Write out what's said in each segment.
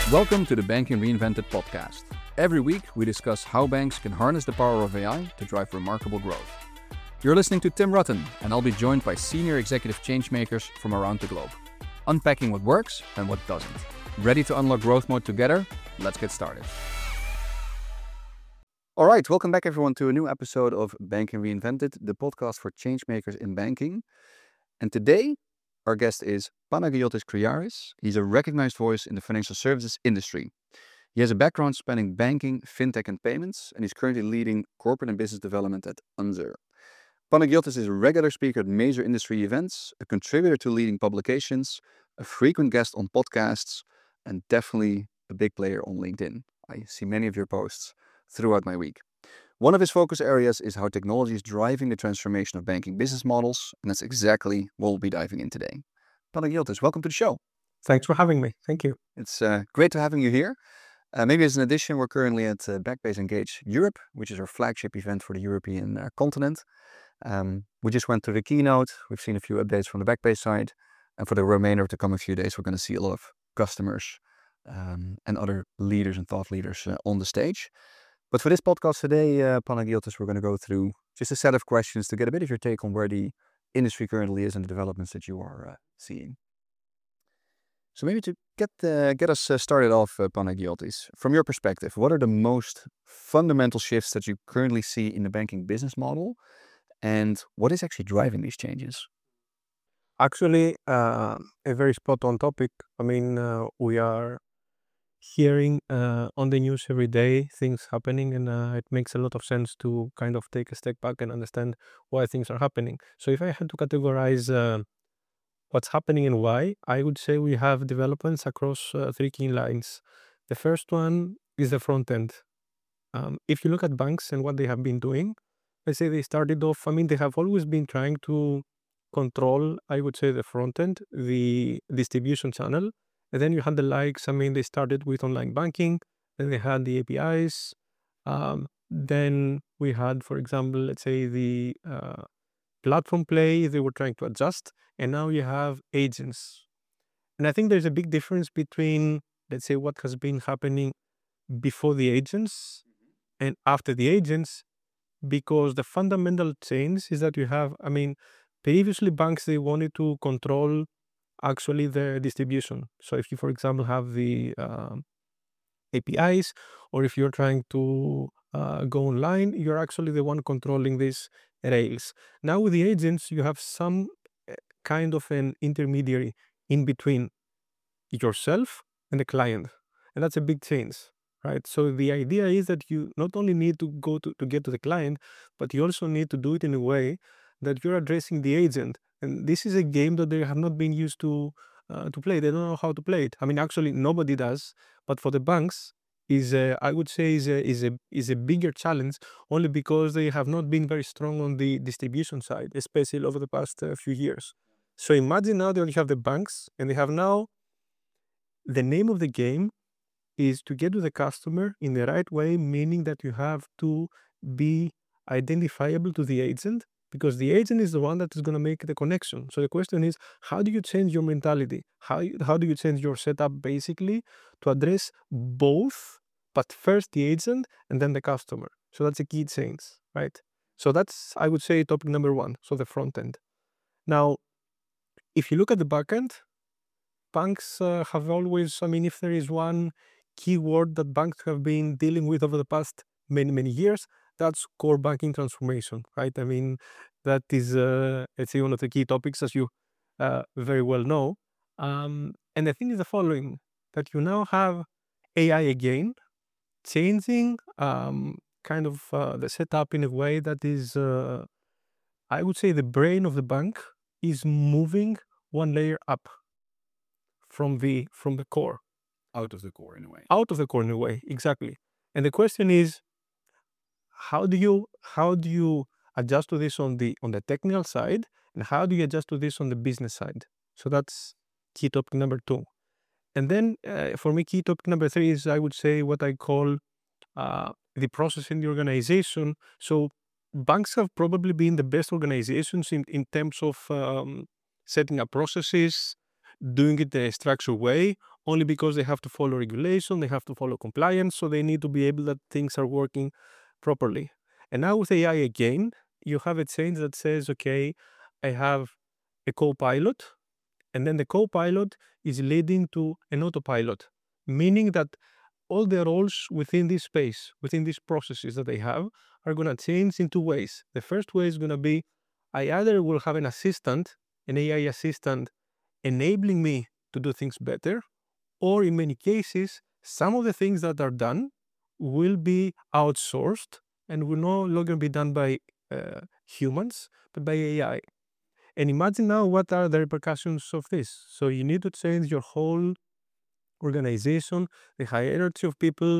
Welcome to the Banking Reinvented podcast. Every week, we discuss how banks can harness the power of AI to drive remarkable growth. You're listening to Tim Rutten, and I'll be joined by senior executive changemakers from around the globe, unpacking what works and what doesn't. Ready to unlock growth mode together? Let's get started. All right, welcome back everyone to a new episode of Banking Reinvented, the podcast for changemakers in banking. And today, our guest is Panagiotis Kriaris. He's a recognized voice in the financial services industry. He has a background spanning banking, fintech, and payments, and he's currently leading corporate and business development at Unzer. Panagiotis is a regular speaker at major industry events, a contributor to leading publications, a frequent guest on podcasts, and definitely a big player on LinkedIn. I see many of your posts throughout my week. One of his focus areas is how technology is driving the transformation of banking business models, and that's exactly what we'll be diving in today. Panagiotis, welcome to the show. Thanks for having me. Thank you. It's great to having you here. Maybe as an addition, we're currently at Backbase Engage Europe, which is our flagship event for the European continent. We just went through the keynote. We've seen a few updates from the Backbase side. And for the remainder of the coming few days, we're going to see a lot of customers and other leaders and thought leaders on the stage. But for this podcast today, Panagiotis, we're going to go through just a set of questions to get a bit of your take on where the industry currently is and the developments that you are seeing. So maybe to get us started off, Panagiotis, from your perspective, what are the most fundamental shifts that you currently see in the banking business model, and what is actually driving these changes? Actually, a very spot on topic. I mean, we are hearing on the news every day things happening, and it makes a lot of sense to kind of take a step back and understand why things are happening. So if I had to categorize what's happening and why, I would say we have developments across three key lines. The first one is the front end. If you look at banks and what they have been doing, let's say they started off, I mean, they have always been trying to control, I would say, the front end, the distribution channel. And then you had the likes, I mean, they started with online banking, then they had the APIs. Then we had, for example, let's say the platform play, they were trying to adjust. And now you have agents. And I think there's a big difference between, let's say, what has been happening before the agents and after the agents, because the fundamental change is that you have, I mean, previously banks, they wanted to control actually the distribution. So if you, for example, have the APIs, or if you're trying to go online, you're actually the one controlling these rails. Now with the agents, you have some kind of an intermediary in between yourself and the client. And that's a big change, right? So the idea is that you not only need to go to get to the client, but you also need to do it in a way that you're addressing the agent. And this is a game that they have not been used to play. They don't know how to play it. I mean, actually, nobody does. But for the banks, I would say is a bigger challenge, only because they have not been very strong on the distribution side, especially over the past few years. So imagine now that you have the banks, and they have now the name of the game is to get to the customer in the right way, meaning that you have to be identifiable to the agent, because the agent is the one that is going to make the connection. So the question is, how do you change your mentality? How do you change your setup basically to address both, but first the agent and then the customer? So that's a key change, right? So that's, I would say, topic number one, so the front end. Now, if you look at the back end, banks have always, I mean, if there is one keyword that banks have been dealing with over the past many years, that's core banking transformation, right? I mean, that is, let's say, one of the key topics, as you very well know. And the thing is the following, that you now have AI again, changing kind of the setup in a way that is, I would say, the brain of the bank is moving one layer up from the core. Out of the core in a way. Out of the core in a way, exactly. And the question is, how do you adjust to this on the technical side, and how do you adjust to this on the business side? So that's key topic number two. And then for me, key topic number three is, I would say, what I call the process in the organization. So banks have probably been the best organizations in terms of setting up processes, doing it in a structured way, only because they have to follow regulation, they have to follow compliance, so they need to be able that things are working properly. And now with AI again, you have a change that says, okay, I have a co-pilot, and then the co-pilot is leading to an autopilot, meaning that all the roles within this space, within these processes that they have, are going to change in two ways. The first way is going to be I either will have an assistant, an AI assistant, enabling me to do things better, or in many cases, some of the things that are done will be outsourced and will no longer be done by humans, but by AI. And imagine now what are the repercussions of this. So you need to change your whole organization, the hierarchy of people.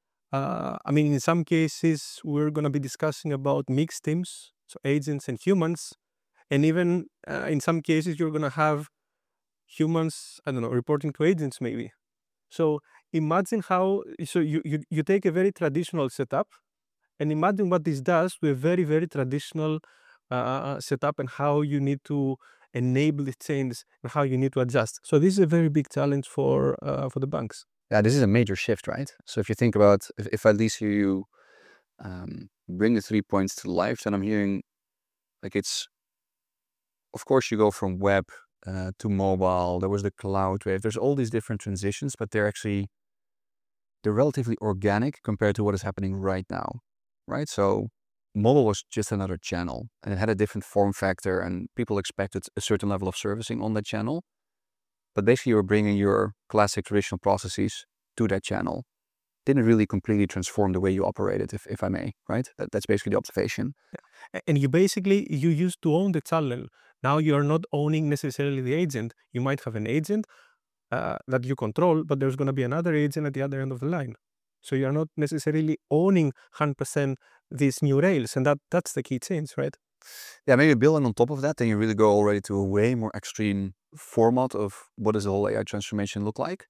I mean, in some cases, we're going to be discussing about mixed teams, so agents and humans. And even in some cases, you're going to have humans, I don't know, reporting to agents maybe. So imagine how, so you take a very traditional setup and imagine what this does to a very, very traditional setup and how you need to enable the change and how you need to adjust. So this is a very big challenge for the banks. Yeah, this is a major shift, right? So if you think about, if I at least hear you bring the 3 points to life, then I'm hearing like it's, of course, you go from web to mobile. There was the cloud wave. There's all these different transitions, but they're relatively organic compared to what is happening right now, right? So mobile was just another channel and it had a different form factor and people expected a certain level of servicing on that channel. But basically you're bringing your classic traditional processes to that channel. Didn't really completely transform the way you operated, if I may, right? That's basically the observation. And you used to own the channel. Now you're not owning necessarily the agent. You might have an agent that you control, but there's going to be another agent at the other end of the line. So you're not necessarily owning 100% these new rails, and that's the key change, right? Yeah, maybe building on top of that, then you really go already to a way more extreme format of what does the whole AI transformation look like,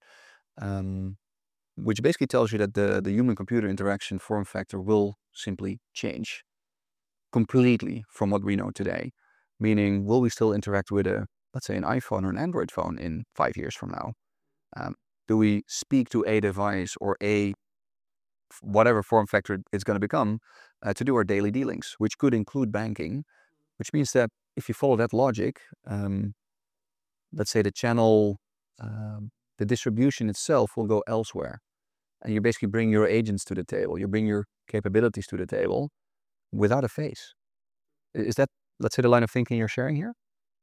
which basically tells you that the human-computer interaction form factor will simply change completely from what we know today. Meaning, will we still interact with let's say, an iPhone or an Android phone in 5 years from now? Do we speak to a device or whatever form factor it's going to become to do our daily dealings, which could include banking, which means that if you follow that logic, let's say the channel, the distribution itself will go elsewhere. And you basically bring your agents to the table, you bring your capabilities to the table without a face. Is that, let's say, the line of thinking you're sharing here?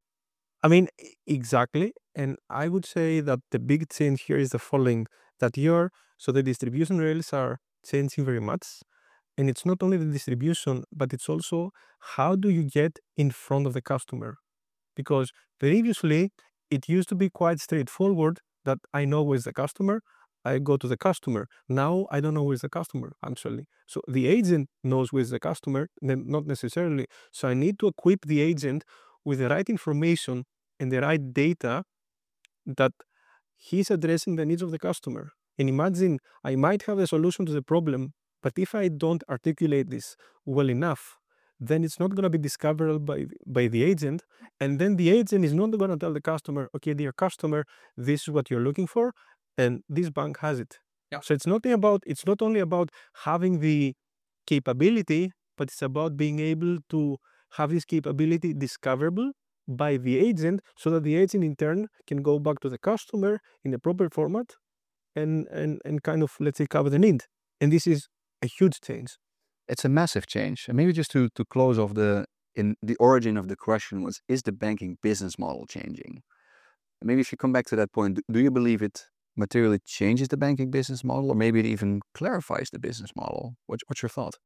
I mean, exactly. And I would say that the big change here is the following, that so the distribution rails are changing very much. And it's not only the distribution, but it's also how do you get in front of the customer? Because previously it used to be quite straightforward that I know where's the customer, I go to the customer. Now I don't know where's the customer actually. So the agent knows where's the customer, not necessarily. So I need to equip the agent with the right information and the right data that he's addressing the needs of the customer. And imagine I might have a solution to the problem, but if I don't articulate this well enough, then it's not going to be discoverable by the agent. And then the agent is not going to tell the customer, okay, dear customer, this is what you're looking for, and this bank has it. Yeah. So it's not only about having the capability, but it's about being able to have this capability discoverable by the agent so that the agent in turn can go back to the customer in a proper format and kind of, let's say, cover the need. And this is a huge change. It's a massive change. And maybe just to close off the origin of the question was, is the banking business model changing? And maybe if you come back to that point, do you believe it materially changes the banking business model, or maybe it even clarifies the business model? What's your thought?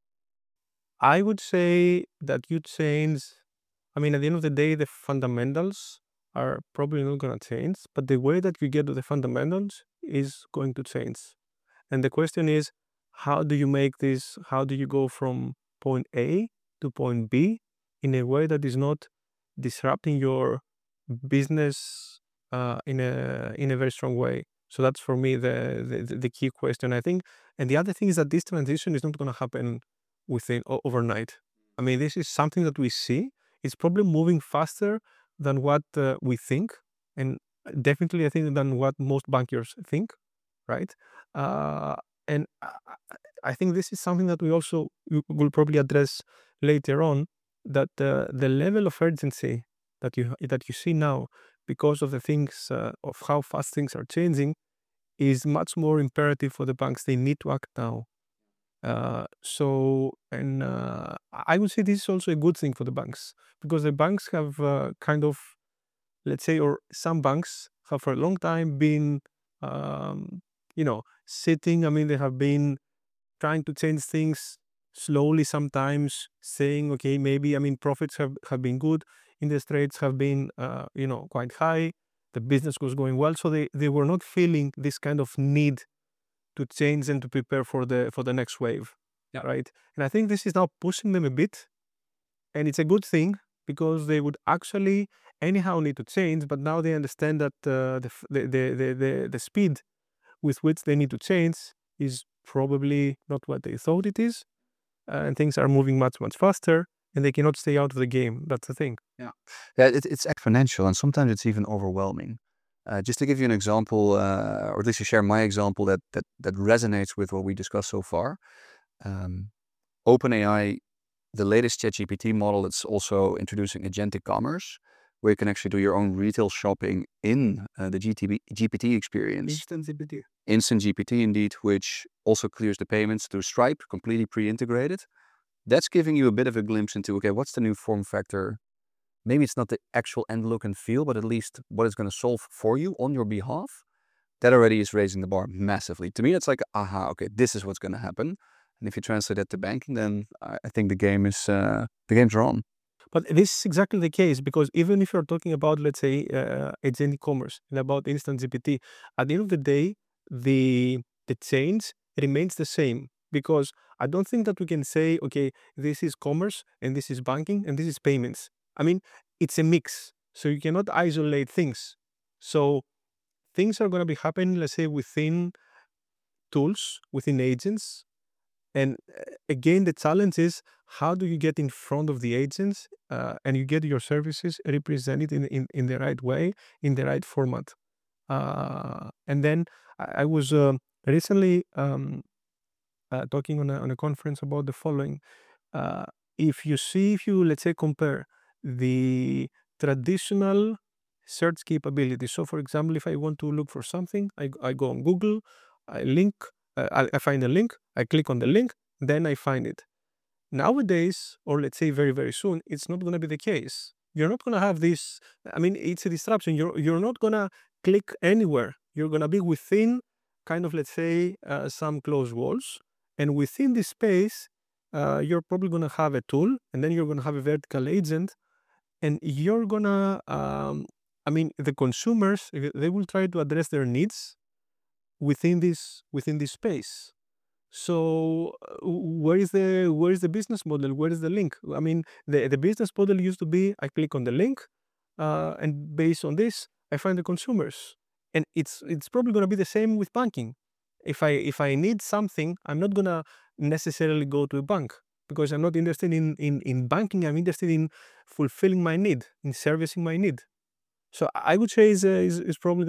I would say that you change, I mean, at the end of the day, the fundamentals are probably not going to change, but the way that you get to the fundamentals is going to change. And the question is, how do you make this, how do you go from point A to point B in a way that is not disrupting your business in a very strong way? So that's for me the key question, I think. And the other thing is that this transition is not going to happen overnight. I mean, this is something that we see. It's probably moving faster than what we think. And definitely, I think, than what most bankers think, right? And I think this is something that we also will probably address later on, that the level of urgency that you see now, because of the things of how fast things are changing, is much more imperative for the banks. They need to act now. I would say this is also a good thing for the banks, because the banks have kind of, let's say, or some banks have for a long time been, sitting. I mean, they have been trying to change things slowly sometimes, saying, okay, maybe, I mean, profits have been good, interest rates have been, quite high, the business was going well. So they were not feeling this kind of need to change and to prepare for the next wave. Yeah. Right. And I think this is now pushing them a bit, and it's a good thing, because they would actually anyhow need to change, but now they understand that the speed with which they need to change is probably not what they thought it is, and things are moving much faster, and they cannot stay out of the game. That's the thing. Yeah, it's exponential, and sometimes it's even overwhelming. Just to give you an example, or at least to share my example that resonates with what we discussed so far. OpenAI, the latest ChatGPT model, it's also introducing agentic commerce, where you can actually do your own retail shopping in the GPT experience. Instant GPT. Instant GPT, indeed, which also clears the payments through Stripe, completely pre-integrated. That's giving you a bit of a glimpse into, okay, what's the new form factor? Maybe it's not the actual end look and feel, but at least what it's going to solve for you on your behalf. That already is raising the bar massively. To me, it's like, aha, okay, this is what's going to happen. And if you translate that to banking, then I think the games are on. But this is exactly the case, because even if you're talking about, let's say, agentic commerce and about instant GPT, at the end of the day, the change remains the same, because I don't think that we can say, okay, this is commerce and this is banking and this is payments. I mean, it's a mix, so you cannot isolate things. So things are going to be happening, let's say, within tools, within agents. And again, the challenge is, how do you get in front of the agents and you get your services represented in the right way, in the right format? And then I was recently talking on a conference about the following. If you, let's say, compare the traditional search capability. So, for example, if I want to look for something, I go on Google, I find a link, I click on the link, then I find it. Nowadays, or let's say very, very soon, it's not going to be the case. You're not going to have this. I mean, it's a disruption. You're not going to click anywhere. You're going to be within kind of, let's say, some closed walls. And within this space, you're probably going to have a tool, and then you're going to have a vertical agent, and you're going to, the consumers, they will try to address their needs within this space. So where is the business model? Where is the link? I mean, the business model used to be, I click on the link, and based on this, I find the consumers. And it's probably going to be the same with banking. If I need something, I'm not going to necessarily go to a bank, because I'm not interested in banking. I'm interested in fulfilling my need, in servicing my need. So I would say is probably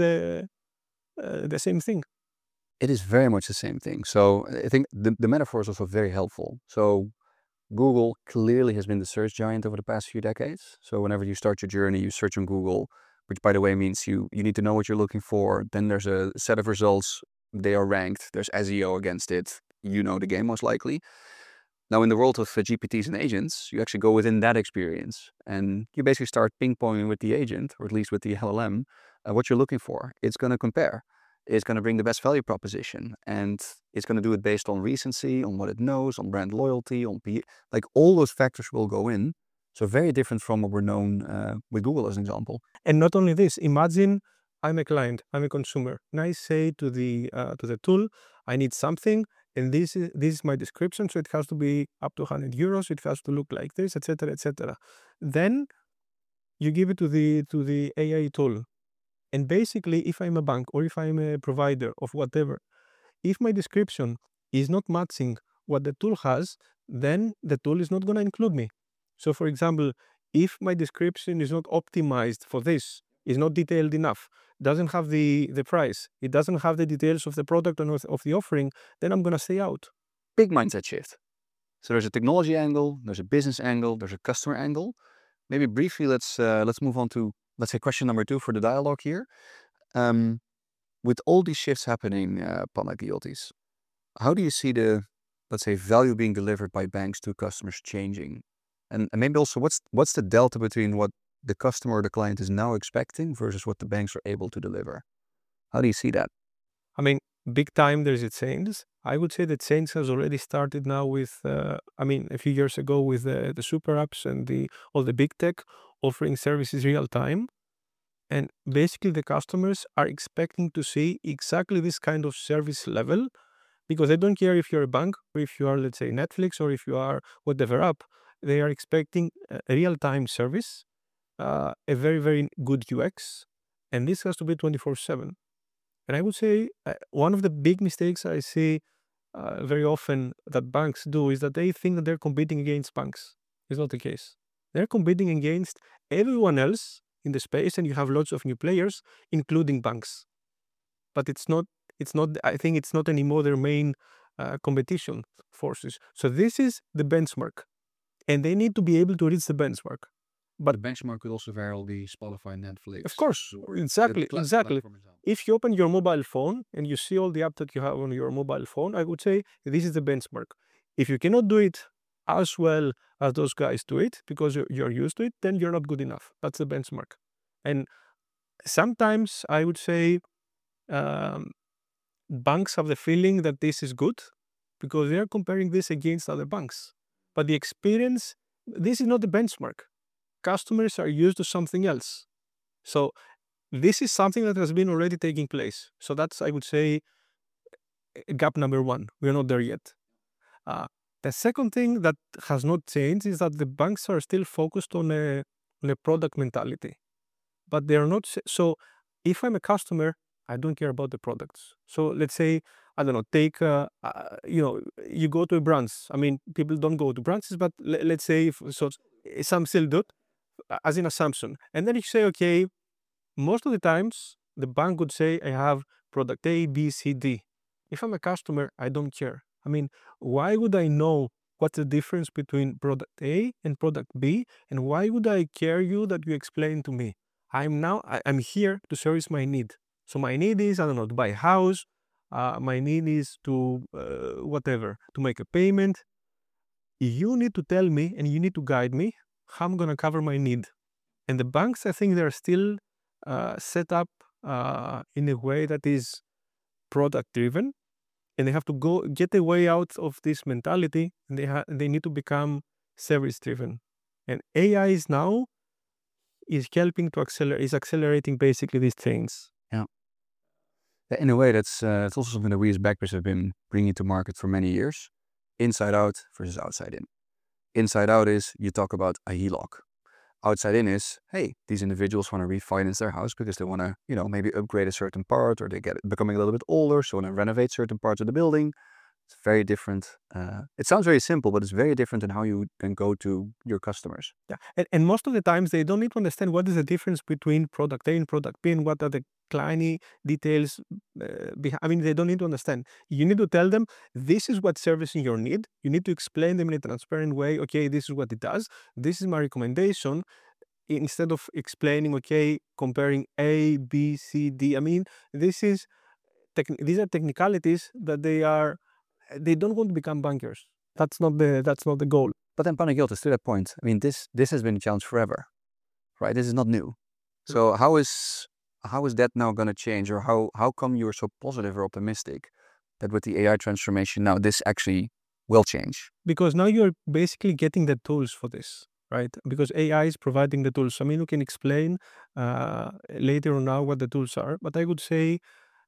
the same thing. It is very much the same thing. So I think the metaphor is also very helpful. So Google clearly has been the search giant over the past few decades. So whenever you start your journey, you search on Google, which by the way means you need to know what you're looking for. Then there's a set of results. They are ranked. There's SEO against it. You know the game most likely. Now in the world of GPTs and agents, you actually go within that experience and you basically start ping-ponging with the agent, or at least with the LLM, what you're looking for. It's going to compare. It's going to bring the best value proposition, and it's going to do it based on recency, on what it knows, on brand loyalty, on like all those factors will go in. So very different from what we're known with Google as an example. And not only this, imagine I'm a client, I'm a consumer, and I say to the tool, I need something, and this is my description, so it has to be up to 100 euros, it has to look like this, etc., etc. Then you give it to the AI tool. And basically, if I'm a bank or if I'm a provider of whatever, if my description is not matching what the tool has, then the tool is not going to include me. So for example, if my description is not optimized for this, is not detailed enough, doesn't have the price, it doesn't have the details of the product and of the offering, then I'm gonna stay out. Big mindset shift. So there's a technology angle, there's a business angle, there's a customer angle. Maybe briefly, let's move on to, let's say, question number 2 for the dialogue here. With all these shifts happening, Panagiotis, how do you see the, let's say, value being delivered by banks to customers changing? And maybe also, what's the delta between what the customer or the client is now expecting versus what the banks are able to deliver? How do you see that? I mean, big time there's a change. I would say that change has already started now with, a few years ago with the super apps and all the big tech offering services real time. And basically the customers are expecting to see exactly this kind of service level, because they don't care if you're a bank or if you are, let's say, Netflix, or if you are whatever app. They are expecting a real-time service, a very, very good UX, and this has to be 24/7. And I would say one of the big mistakes I see very often that banks do is that they think that they're competing against banks. It's not the case. They're competing against everyone else in the space, and you have lots of new players, including banks. But it's not. I think it's not anymore their main competition forces. So this is the benchmark, and they need to be able to reach the benchmark. But the benchmark could also vary all the Spotify, Netflix. Of course, exactly. If you open your mobile phone and you see all the apps that you have on your mobile phone, I would say this is the benchmark. If you cannot do it as well as those guys do it because you're used to it, then you're not good enough. That's the benchmark. And sometimes I would say banks have the feeling that this is good because they are comparing this against other banks. But the experience, this is not the benchmark. Customers are used to something else. So this is something that has been already taking place. So that's, I would say, gap number 1. We're not there yet. The second thing that has not changed is that the banks are still focused on a product mentality. But they are not. So if I'm a customer, I don't care about the products. So let's say, I don't know, take, you go to a branch. I mean, people don't go to branches, but let's say, some still do, as an assumption. And then you say, okay, most of the times the bank would say, I have product A, B, C, D. If I'm a customer, I don't care. I mean, why would I know what's the difference between product A and product B? And why would I care you that you explain to me? I'm here to service my need. So my need is, I don't know, to buy a house. My need is to, to make a payment. You need to tell me and you need to guide me how I'm going to cover my need. And the banks, I think they're still set up in a way that is product driven, and they have to get a way out of this mentality, and they need to become service driven. And AI is now helping to accelerating basically these things. Yeah. In a way, it's also something that we as Backbase have been bringing to market for many years. Inside out versus outside in. Inside out is you talk about a HELOC. Outside in is, hey, these individuals want to refinance their house because they want to, maybe upgrade a certain part, or they get becoming a little bit older, so want to renovate certain parts of the building. It's very different. It sounds very simple, but it's very different in how you can go to your customers. Yeah, and most of the times they don't need to understand what is the difference between product A and product B and what are the tiny details behind. They don't need to understand. You need to tell them this is what's servicing your need. You need to explain them in a transparent way. Okay, this is what it does. This is my recommendation. Instead of explaining, okay, comparing A, B, C, D. These are technicalities that they don't want to become bankers. That's not the goal. But then Panagiotis, to that point, this has been a challenge forever, right? This is not new. So how is that now going to change, or how come you're so positive or optimistic that with the AI transformation now this actually will change? Because now you're basically getting the tools for this, right? Because AI is providing the tools. We can explain later on now what the tools are, but I would say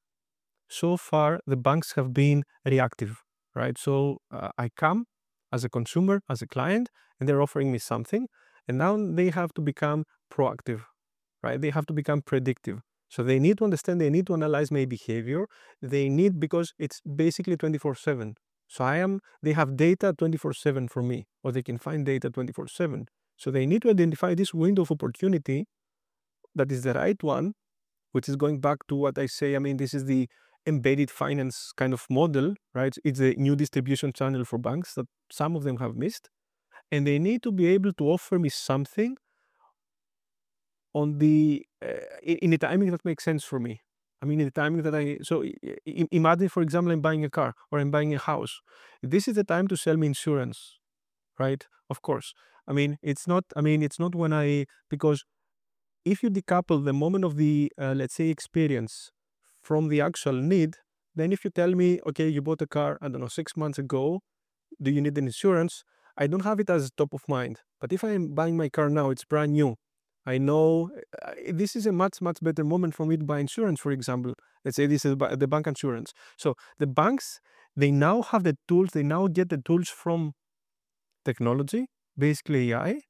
so far the banks have been reactive, right? So I come as a consumer, as a client, and they're offering me something, and now they have to become proactive, right? They have to become predictive. So they need to understand, they need to analyze my behavior. Because it's basically 24/7. So they have data 24/7 for me, or they can find data 24/7. So they need to identify this window of opportunity that is the right one, which is going back to what I say. I mean, this is the embedded finance kind of model, right? It's a new distribution channel for banks that some of them have missed. And they need to be able to offer me something on the in the timing that makes sense for me. I mean, in the timing that imagine, for example, I'm buying a car or I'm buying a house. This is the time to sell me insurance, right? Of course. I mean, it's not. I mean, it's not when because if you decouple the moment of the let's say experience from the actual need, then if you tell me, okay, you bought a car, I don't know, 6 months ago, do you need an insurance? I don't have it as top of mind. But if I'm buying my car now, it's brand new. I know this is a much, much better moment for me to buy insurance, for example. Let's say this is the bank insurance. So the banks, they now have the tools, they now get the tools from technology, basically AI,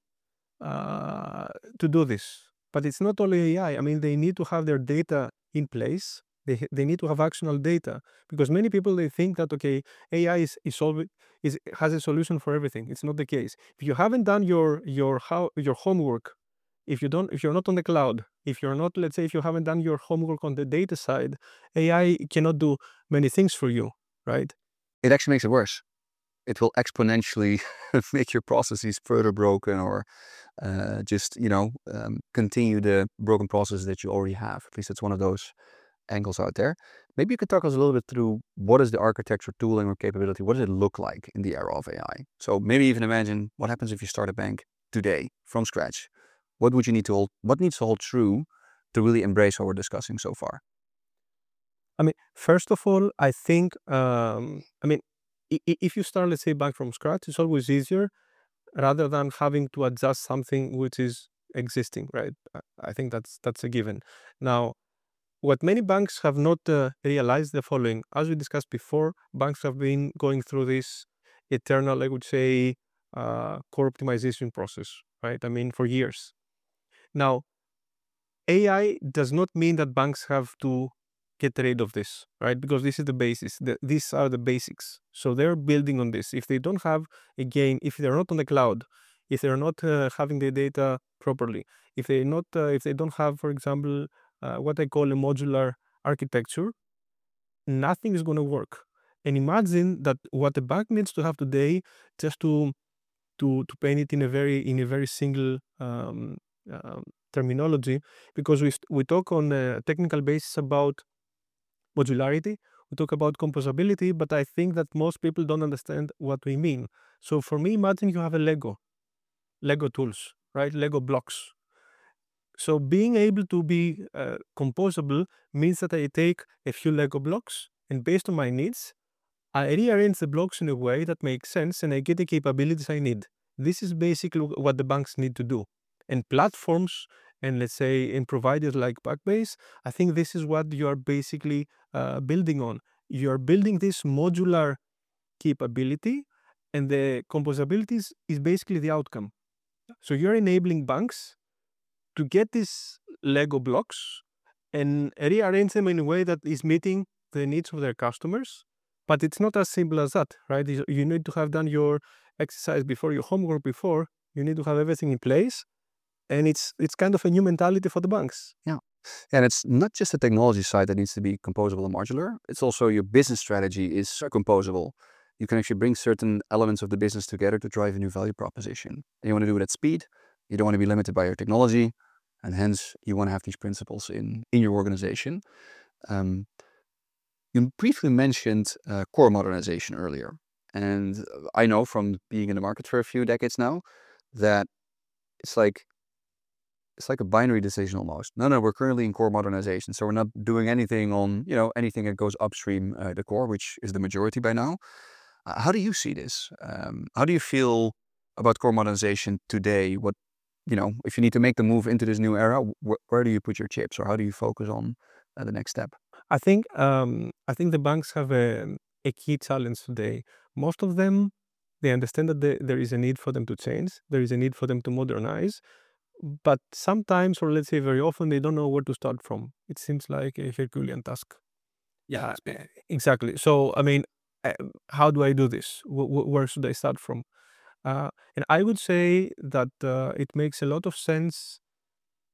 to do this. But it's not only AI. I mean, they need to have their data in place. They need to have actionable data, because many people, they think that, okay, AI has a solution for everything. It's not the case. If you haven't done your homework, if you're not on the cloud, if you're not, let's say, if you haven't done your homework on the data side, AI cannot do many things for you, right? It actually makes it worse. It will exponentially make your processes further broken, or just continue the broken processes that you already have. At least it's one of those angles out there. Maybe you could talk us a little bit through what is the architecture, tooling, or capability. What does it look like in the era of AI? So maybe even imagine what happens if you start a bank today from scratch. What needs to hold true to really embrace what we're discussing so far? I mean, first of all, I think, if you start, let's say, back from scratch, it's always easier rather than having to adjust something which is existing, right? I think that's a given. Now, what many banks have not realized the following: as we discussed before, banks have been going through this eternal, I would say, core optimization process, right? I mean, for years. Now, AI does not mean that banks have to get rid of this, right? Because this is the basis. These are the basics. So they're building on this. If they don't have, again, if they're not on the cloud, if they're not having the data properly, if they don't have, for example, what I call a modular architecture, nothing is going to work. And imagine that what a bank needs to have today, just to paint it in a very single terminology, because we talk on a technical basis about modularity, we talk about composability, but I think that most people don't understand what we mean. So for me, imagine you have a Lego tools, right? Lego blocks. So being able to be composable means that I take a few Lego blocks, and based on my needs, I rearrange the blocks in a way that makes sense, and I get the capabilities I need. This is basically what the banks need to do. And platforms, and let's say in providers like Backbase, I think this is what you are basically building on. You are building this modular capability, and the composability is basically the outcome. So you're enabling banks to get these Lego blocks and rearrange them in a way that is meeting the needs of their customers. But it's not as simple as that, right? You need to have done your exercise before, your homework before. You need to have everything in place. And it's kind of a new mentality for the banks. Yeah. And it's not just the technology side that needs to be composable and modular. It's also your business strategy is composable. You can actually bring certain elements of the business together to drive a new value proposition. And you want to do it at speed. You don't want to be limited by your technology. And hence, you want to have these principles in your organization. You briefly mentioned core modernization earlier. And I know from being in the market for a few decades now that it's like a binary decision almost. No, we're currently in core modernization. So we're not doing anything on, anything that goes upstream the core, which is the majority by now. How do you see this? How do you feel about core modernization today? What, if you need to make the move into this new era, where do you put your chips, or how do you focus on the next step? I think the banks have a key challenge today. Most of them, they understand that there is a need for them to change. There is a need for them to modernize. But sometimes, or let's say very often, they don't know where to start from. It seems like a Herculean task. Yeah, exactly. So, I mean, how do I do this? Where should I start from? And I would say that it makes a lot of sense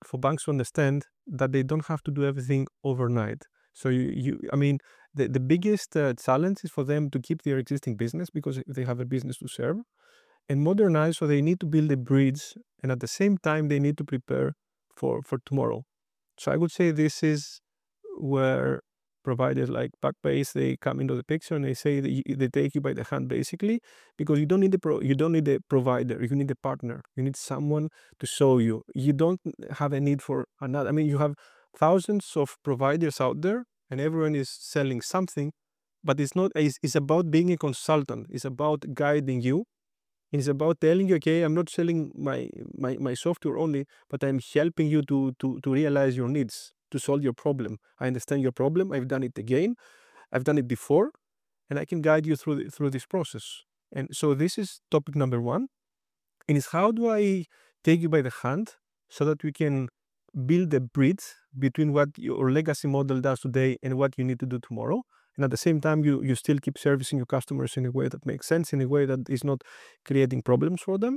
for banks to understand that they don't have to do everything overnight. So the biggest challenge is for them to keep their existing business because they have a business to serve and modernize. So they need to build a bridge, and at the same time they need to prepare for tomorrow. So I would say this is where providers like Backbase, they come into the picture and they say that they take you by the hand basically, because you don't need a provider, you need a partner, you need someone to show you. You don't have a need for another. I mean, you have thousands of providers out there and everyone is selling something, but it's about being a consultant. It's about guiding you. It's about telling you, okay, I'm not selling my software only, but I'm helping you to realize your needs, to solve your problem. I understand your problem. I've done it again. I've done it before, and I can guide you through this process. And so this is topic number one. And it's how do I take you by the hand so that we can build a bridge between what your legacy model does today and what you need to do tomorrow. And at the same time, you still keep servicing your customers in a way that makes sense, in a way that is not creating problems for them.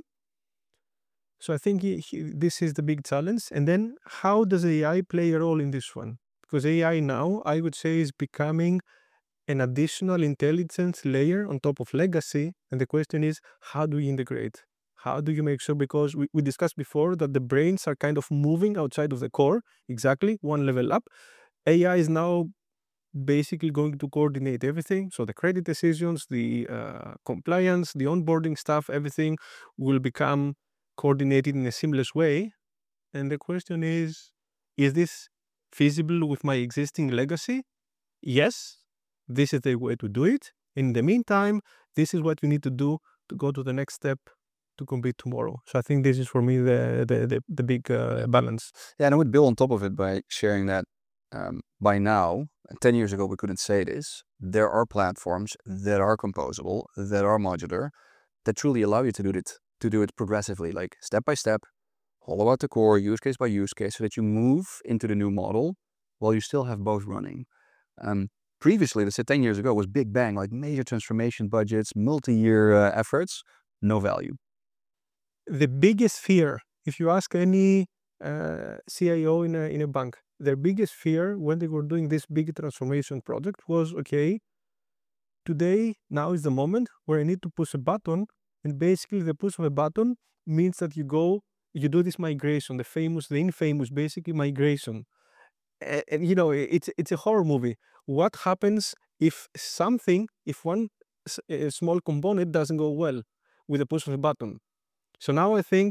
So I think this is the big challenge. And then how does AI play a role in this one? Because AI now, I would say, is becoming an additional intelligence layer on top of legacy. And the question is, how do you integrate? How do you make sure? Because we discussed before that the brains are kind of moving outside of the core, exactly, one level up. AI is now basically going to coordinate everything. So the credit decisions, the compliance, the onboarding stuff, everything will become coordinated in a seamless way. And the question is this feasible with my existing legacy? Yes, this is the way to do it. In the meantime, this is what you need to do to go to the next step to compete tomorrow. So I think this is for me the big balance. Yeah, and I would build on top of it by sharing that by now, 10 years ago, we couldn't say this. There are platforms that are composable, that are modular, that truly allow you to do it progressively, like step by step, hollow out the core, use case by use case, so that you move into the new model while you still have both running. Previously, let's say 10 years ago, was big bang, like major transformation budgets, multi-year efforts, no value. The biggest fear, if you ask any CIO in a bank, their biggest fear when they were doing this big transformation project was, okay, today, now is the moment where I need to push a button, and basically the push of a button means that you do this migration, the infamous basically migration. And it's a horror movie. What happens if one a small component doesn't go well with the push of a button? So now I think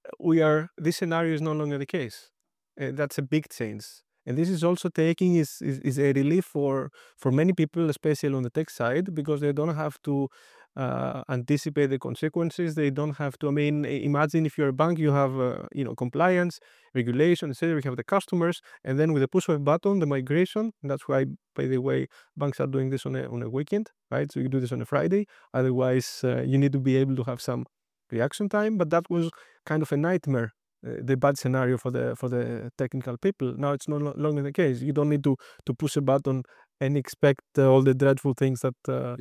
this scenario is no longer the case. That's a big change. And this is also taking is a relief for many people, especially on the tech side, because they don't have to anticipate the consequences. They don't have to. I mean, imagine if you're a bank, you have compliance, regulation, etc. We have the customers, and then with the push of a button, the migration. And that's why, by the way, banks are doing this on a weekend, right? So you do this on a Friday. Otherwise, you need to be able to have some reaction time. But that was kind of a nightmare. The bad scenario for the technical people. Now it's no longer the case. You don't need to push a button and expect all the dreadful things that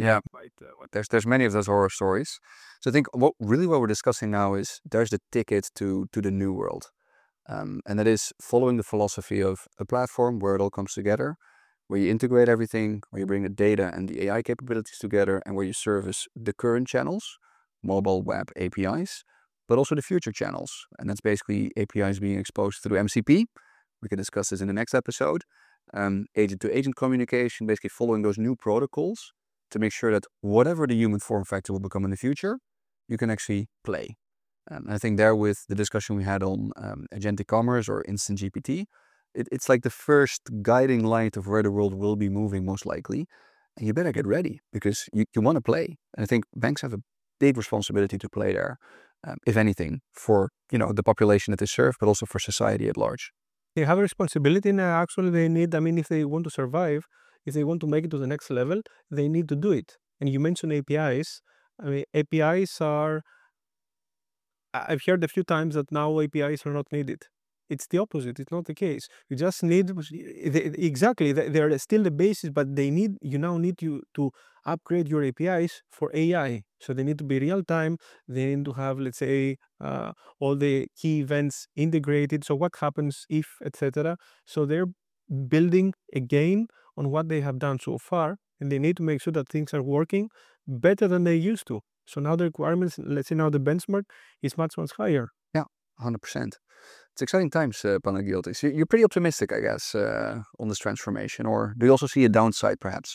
there's many of those horror stories. So I think what we're discussing now is there's the ticket to the new world, and that is following the philosophy of a platform where it all comes together, where you integrate everything, where you bring the data and the AI capabilities together, and where you service the current channels, mobile, web, APIs, but also the future channels. And that's basically APIs being exposed through MCP. We can discuss this in the next episode. Agent-to-agent communication, basically following those new protocols to make sure that whatever the human form factor will become in the future, you can actually play. I think there with the discussion we had on agentic commerce or instant GPT, it's like the first guiding light of where the world will be moving most likely. And you better get ready because you want to play. And I think banks have a big responsibility to play there. If anything, for the population that they serve, but also for society at large. They have a responsibility, and actually they need, I mean, if they want to survive, if they want to make it to the next level, they need to do it. And you mentioned APIs. I mean, APIs are, I've heard a few times that now APIs are not needed. it's the opposite. It's not the case. You just need exactly. They're still the basis, but you now need to upgrade your APIs for AI. So they need to be real time. They need to have, let's say, all the key events integrated. So what happens if, etc. So they're building again on what they have done so far, and they need to make sure that things are working better than they used to. So now the requirements, let's say now the benchmark is much higher. Yeah, 100%. It's exciting times, Panagiotis. You're pretty optimistic, I guess, on this transformation, or do you also see a downside, perhaps?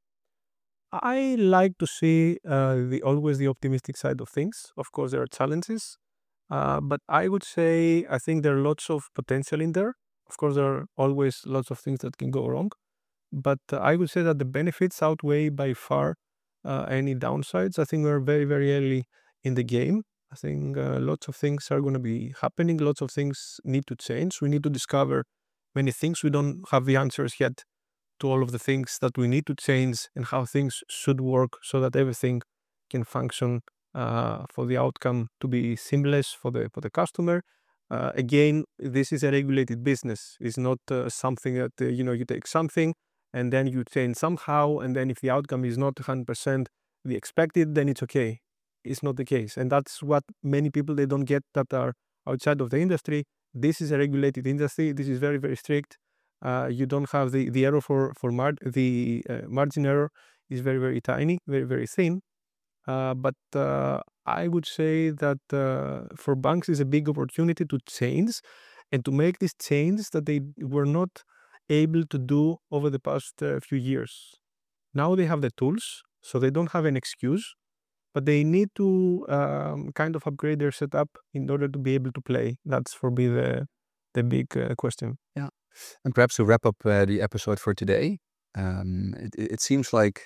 I like to see always the optimistic side of things. Of course, there are challenges, but I would say I think there are lots of potential in there. Of course, there are always lots of things that can go wrong, but I would say that the benefits outweigh by far any downsides. I think we're very, very early in the game. I think lots of things are going to be happening. Lots of things need to change. We need to discover many things. We don't have the answers yet to all of the things that we need to change and how things should work so that everything can function for the outcome to be seamless for the customer. Again, this is a regulated business. It's not something that you take something and then you change somehow, and then if the outcome is not 100% the expected, then it's okay. It's not the case, and that's what many people they don't get that are outside of the industry. This is a regulated industry. This is very, very strict. You don't have the error the margin error is very, very tiny, very, very thin. But I would say that for banks is a big opportunity to change and to make this change that they were not able to do over the past few years. Now they have the tools, so they don't have an excuse, but they need to kind of upgrade their setup in order to be able to play. That's for me the big question. Yeah. And perhaps to wrap up the episode for today, it seems like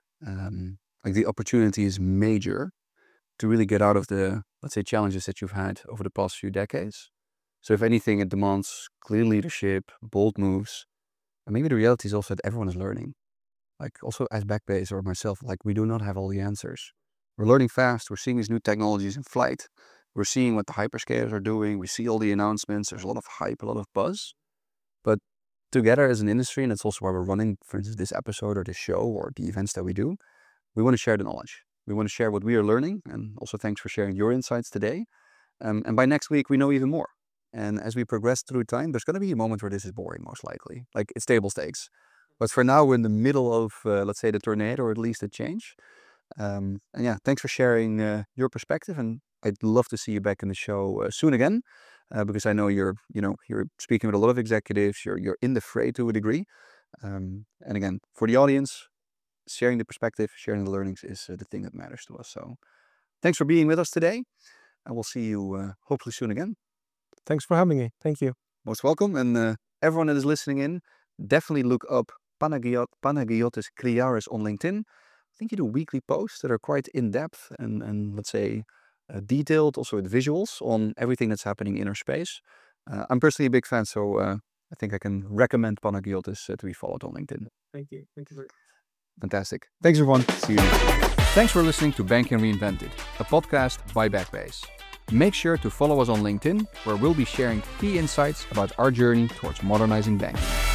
the opportunity is major to really get out of the, let's say, challenges that you've had over the past few decades. So if anything, it demands clear leadership, bold moves. And maybe the reality is also that everyone is learning. Like also as Backbase or myself, like we do not have all the answers. We're learning fast. We're seeing these new technologies in flight. We're seeing what the hyperscalers are doing. We see all the announcements. There's a lot of hype, a lot of buzz. But together as an industry, and that's also why we're running, for instance, this episode or this show or the events that we do, we want to share the knowledge. We want to share what we are learning. And also thanks for sharing your insights today. And by next week, we know even more. And as we progress through time, there's going to be a moment where this is boring, most likely. Like it's table stakes. But for now, we're in the middle of, let's say, the tornado, or at least a change. And yeah, thanks for sharing your perspective. And I'd love to see you back in the show soon again, because I know you're speaking with a lot of executives. You're in the fray to a degree. And again, for the audience, sharing the perspective, sharing the learnings is the thing that matters to us. So thanks for being with us today. And we'll see you hopefully soon again. Thanks for having me. Thank you. Most welcome. And everyone that is listening in, definitely look up Panagiotis Kriaris on LinkedIn. I think you do weekly posts that are quite in-depth and let's say detailed, also with visuals on everything that's happening in our space. I'm personally a big fan, so I think I can recommend Panagiotis to be followed on LinkedIn. Thank you. Thank you very much. Fantastic. Thanks, everyone. See you next week. Thanks for listening to Banking Reinvented, a podcast by Backbase. Make sure to follow us on LinkedIn, where we'll be sharing key insights about our journey towards modernizing banking.